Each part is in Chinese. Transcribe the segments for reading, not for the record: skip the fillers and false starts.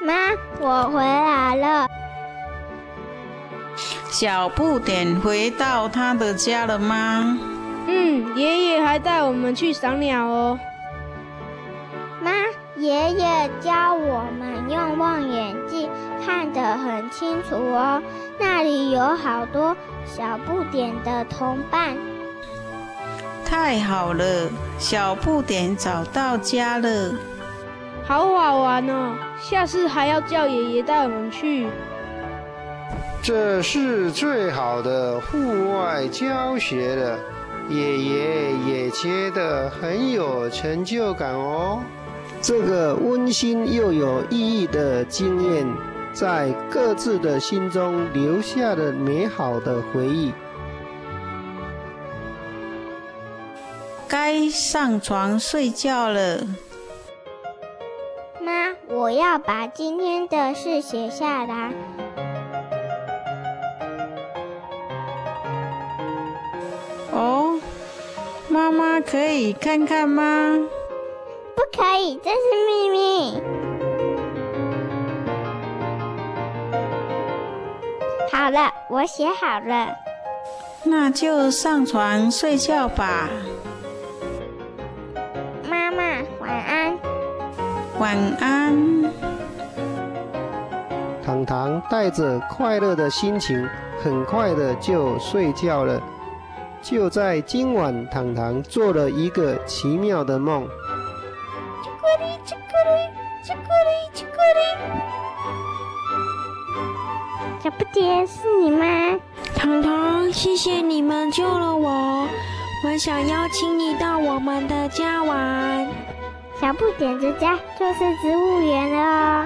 妈，我回来了。 小不点回到他的家了吗？ 爷爷还带我们去赏鸟哦。 妈，爷爷教我们用望远镜看得很清楚哦，那里有好多小不点的同伴。 太好了，小不点找到家了。 好好玩哦，下次还要叫爷爷带我们去。 这是最好的户外教学了，爷爷也觉得很有成就感哦。这个温馨又有意义的经验，在各自的心中留下了美好的回忆。 该上床睡觉了。 妈，我要把今天的事写下来。 哦，妈妈可以看看吗？ 不可以，这是秘密。好了，我写好了。 那就上床睡觉吧。 妈妈，晚安。 晚安。 糖糖带着快乐的心情，很快的就睡觉了。就在今晚，糖糖做了一个奇妙的梦。 叽咕哩叽咕哩叽咕哩叽咕哩。小不点，是你吗？ 糖糖，谢谢你们救了我，我想邀请你到我们的家玩。 小不点的家就是植物园了哦。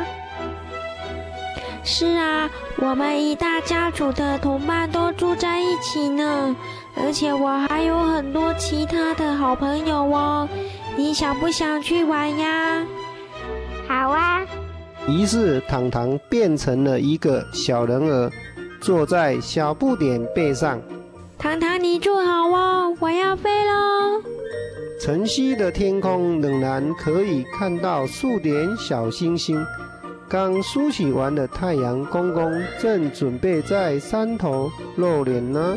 是啊，我们一大家族的同伴都住在一起呢，而且我还有很多其他的好朋友哦。你想不想去玩呀？ 好啊。 于是糖糖变成了一个小人儿，坐在小不点背上。 糖糖，你坐好哦，我要飞喽。 晨曦的天空仍然可以看到数点小星星。刚梳洗完的太阳公公正准备在山头露脸呢。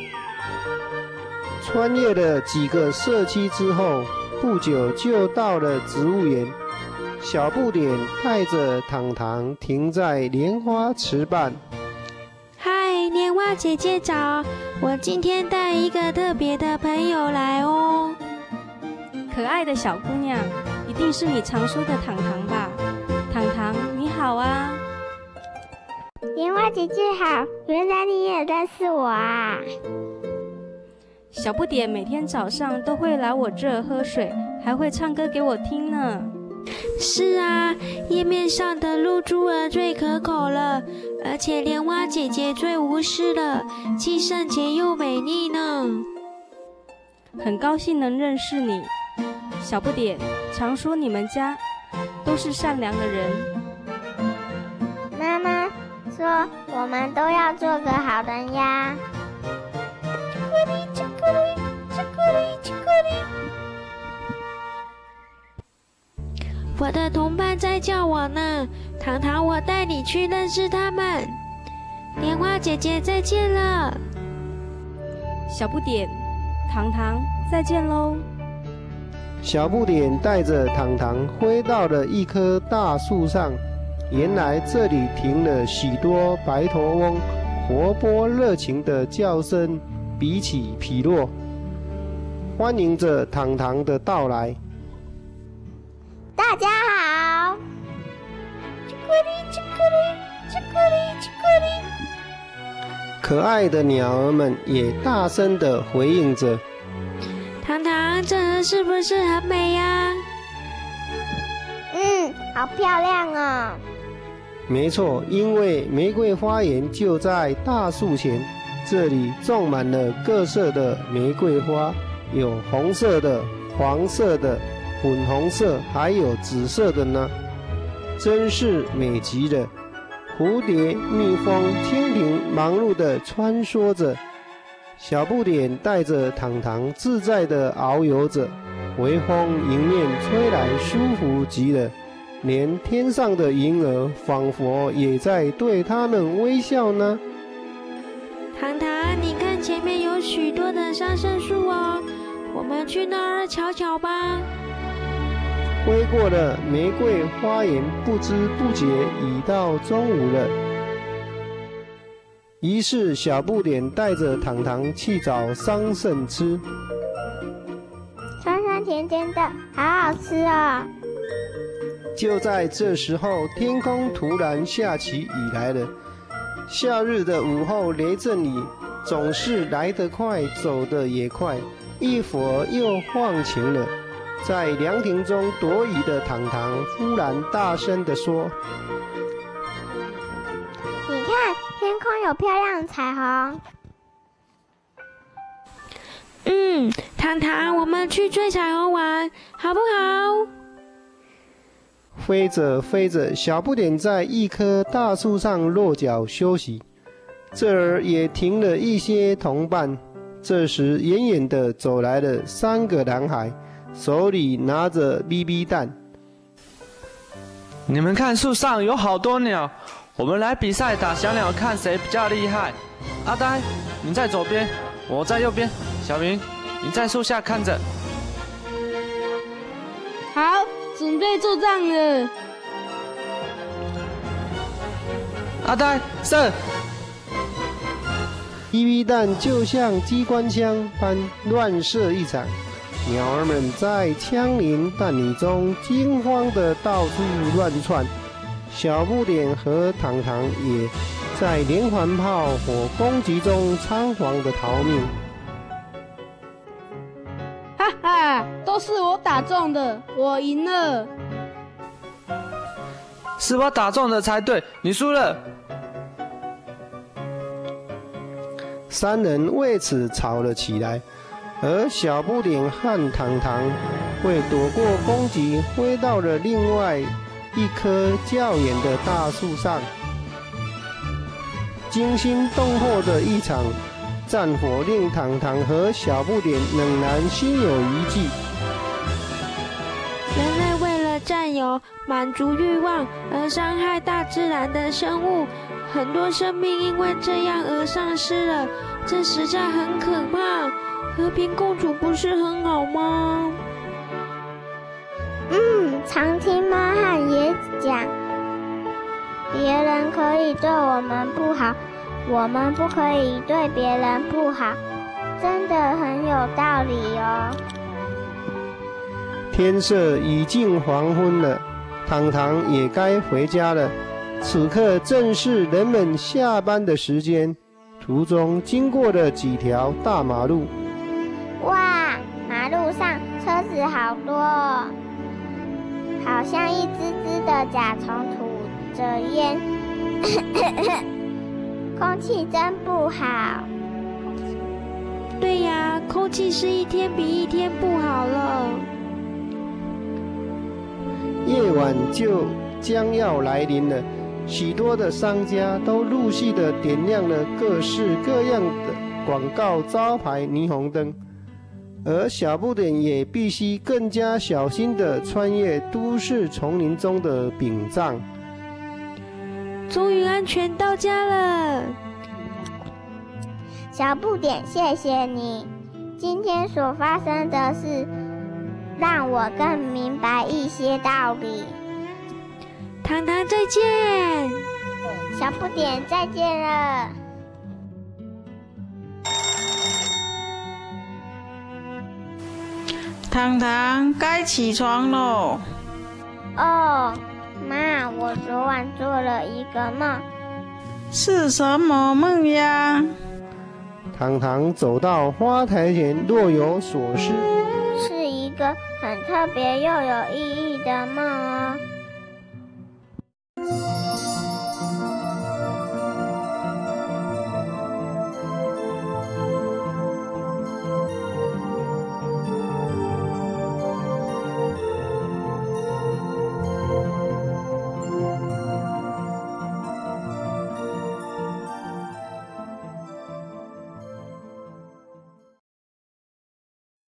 穿越了几个社区之后，不久就到了植物园。小不点带着糖糖停在莲花池畔。 嗨，莲花姐姐早，我今天带一个特别的朋友来哦。 可爱的小姑娘，一定是你常说的糖糖吧？糖糖，你好啊！ 莲花姐姐好，原来你也认识我啊！ 小不点每天早上都会来我这儿喝水，还会唱歌给我听呢。 是啊，页面上的露珠儿最可口了，而且莲花姐姐最无私了，既圣洁又美丽呢。 很高兴能认识你，小不点。常说你们家都是善良的人。 妈妈说我们都要做个好人呀。叽咕哩叽咕哩叽咕哩叽咕哩。 我的同伴在叫我呢，糖糖，我带你去认识他们。莲花姐姐再见了。 小不点，糖糖，再见喽。 小不点带着糖糖飞到了一棵大树上，原来这里停了许多白头翁，活泼热情的叫声彼起彼落，欢迎着糖糖的到来。 大家好！叽咕哩叽咕哩叽咕哩叽咕哩。 可爱的鸟儿们也大声地回应着。 糖糖，这河是不是很美呀？ 好漂亮哦。 没错，因为玫瑰花园就在大树前，这里种满了各色的玫瑰花，有红色的、黄色的、粉红色，还有紫色的呢，真是美极了。蝴蝶、蜜蜂、蜻蜓忙碌地穿梭着，小不点带着糖糖自在地遨游着，微风迎面吹来，舒服极了。 连天上的云儿仿佛也在对他们微笑呢。 糖糖，你看前面有许多的桑葚树哦，我们去那儿瞧瞧吧。 挥过了玫瑰花园，不知不觉已到中午了。于是小不点带着糖糖去找桑葚吃。 酸酸甜甜的，好好吃哦。 就在这时候，天空突然下起雨来了。夏日的午后雷阵雨总是来得快，走得也快，一会儿又放晴了。在凉亭中躲雨的糖糖忽然大声地说：“ 你看，天空有漂亮的彩虹。” 糖糖，我们去追彩虹玩，好不好？ 飞着飞着，小不点在一棵大树上落脚休息。这儿也停了一些同伴。这时，远远地走来了3个男孩，手里拿着 BB 弹。 你们看，树上有好多鸟，我们来比赛打小鸟，看谁比较厉害。阿呆，你在左边，我在右边。小明，你在树下看着。 好，准备作战了。 阿呆，射 ！BB 弹就像机关枪般乱射一场，鸟儿们在枪林弹雨中惊慌地到处乱窜。小不点和糖糖也在连环炮火攻击中仓皇地逃命。 哈哈，都是我打中的，我赢了。 是我打中的才对，你输了。 3人为此吵了起来，而小不点和糖糖为躲过攻击，飞到了另外一棵较远的大树上。惊心动魄的一场战火令糖糖和小不点仍然心有余悸。 人类为了占有、满足欲望而伤害大自然的生物，很多生命因为这样而丧失了，这实在很可怕。和平共处不是很好吗？ 常听妈和爷子讲，别人可以对我们不好，我们不可以对别人不好，真的很有道理哦。 天色已近黄昏了，糖糖也该回家了。此刻正是人们下班的时间，途中经过了几条大马路。 哇，马路上车子好多哦，好像一只只的甲虫吐着烟，空气真不好。 对呀，空气是一天比一天不好了。 夜晚就将要来临了，许多的商家都陆续的点亮了各式各样的广告招牌霓虹灯，而小不点也必须更加小心的穿越都市丛林中的屏障。 终于安全到家了。 小不点，谢谢你，今天所发生的事让我更明白一些道理。 糖糖再见， 小不点再见了。 糖糖，该起床喽。 哦，妈，我昨晚做了一个梦。 是什么梦呀？ 糖糖走到花台前，若有所思。 是一个很特别又有意义的梦哦。